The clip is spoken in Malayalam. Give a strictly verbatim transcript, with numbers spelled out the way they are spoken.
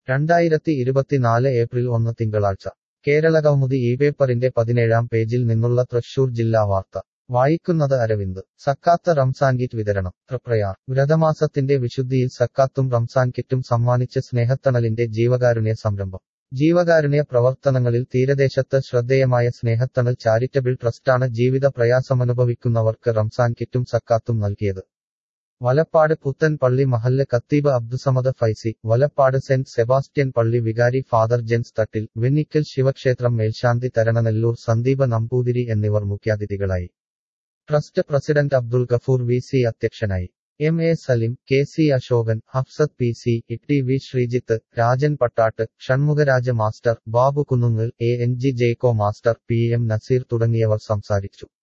രണ്ടായിരത്തി ഇരുപത്തിനാല് ഏപ്രിൽ ഒന്ന് തിങ്കളാഴ്ച കേരളകൗമുദി ഈ പേപ്പറിന്റെ പതിനേഴാം പേജിൽ നിന്നുള്ള തൃശൂർ ജില്ലാ വാർത്ത വായിക്കുന്നത് അരവിന്ദ് സക്കാത്ത് റംസാൻ കിറ്റ് വിതരണം തൃപ്രയാർ വ്രതമാസത്തിന്റെ വിശുദ്ധിയിൽ സക്കാത്തും റംസാൻ കിറ്റും സമ്മാനിച്ച് സ്നേഹത്തണലിന്റെ ജീവകാരുണ്യ സംരംഭം ജീവകാരുണ്യ പ്രവർത്തനങ്ങളിൽ തീരദേശത്ത് ശ്രദ്ധേയമായ സ്നേഹത്തണൽ ചാരിറ്റബിൾ ട്രസ്റ്റാണ് ജീവിത പ്രയാസമനുഭവിക്കുന്നവർക്ക് റംസാൻ കിറ്റും സക്കാത്തും നൽകിയത് വലപ്പാട് പുത്തൻ പള്ളി മഹല്ല് ഖത്തീബ് അബ്ദുസമദ് ഫൈസി വലപ്പാട് സെന്റ് സെബാസ്റ്റ്യൻ പള്ളി വികാരി ഫാദർ ജെൻസ് തട്ടിൽ വെന്നിക്കൽ ശിവക്ഷേത്രം മേൽശാന്തി തരണനെല്ലൂർ സന്ദീപ് നമ്പൂതിരി എന്നിവർ മുഖ്യാതിഥികളായി trust president Abdul Gafoor V C അധ്യക്ഷനായി M A Salim K C Ashokan Hafsath P C T V Sreejith Rajan Pattatt Shanmukharaja master Babu Kunnungal A N G Jecko master P M Naseer തുടങ്ങിയവർ സംസാരിച്ചു